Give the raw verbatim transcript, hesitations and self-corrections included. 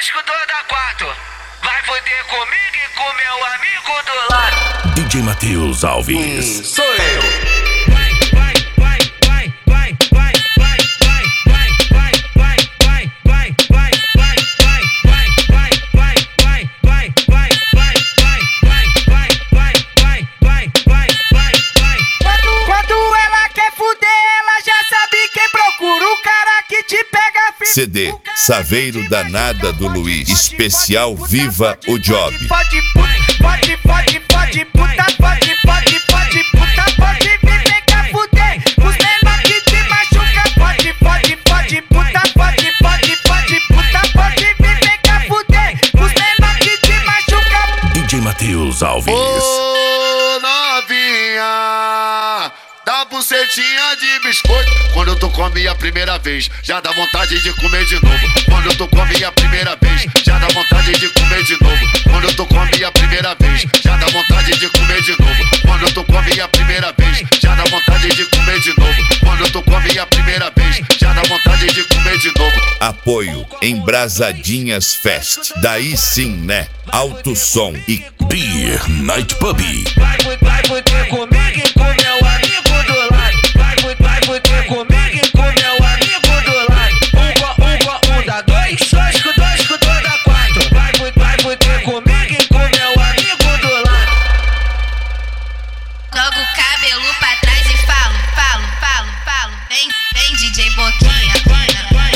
dois, com dois da quatro. Vai foder comigo e com meu amigo do lado. D J Matheus Alves. Hum, sou eu. C D Saveiro Danada do Luiz. Especial Viva o Job. Pode, pode, pode, pode, pode, puta, pode, pode, pode, puta, pode vir, vem cá fuder. Os menor que te machuca, pode, pode, pode, puta, pode, pode, pode, puta, pode vir, vem cá fuder. Os menor que te machuca. D J Matheus Alves. Ô novinha, dá bucetinha de biscoito. Quando tu come a primeira vez, já dá vontade de comer de novo. Quando tu come a primeira vez, já dá vontade de comer de novo. Quando tu come a primeira vez, já dá vontade de comer de novo. Quando tu come a primeira vez, já dá vontade de comer de novo. Quando tu come a primeira vez, já dá vontade de comer de novo. Apoio Embrasadinhas Fest. Daí sim, né? Alto Som e Beer Night Pub. Vai, vai foder comigo e com meu amigo do lado. Vai, vai foder comigo e com meu amigo do lado. Um com um com um dá dois, dois com dois com dois dá quatro. Vai, vai foder comigo e com meu amigo do lado. Joga o cabelo pra trás e falo, falo, falo, falo. Vem, vem D J Boquinha.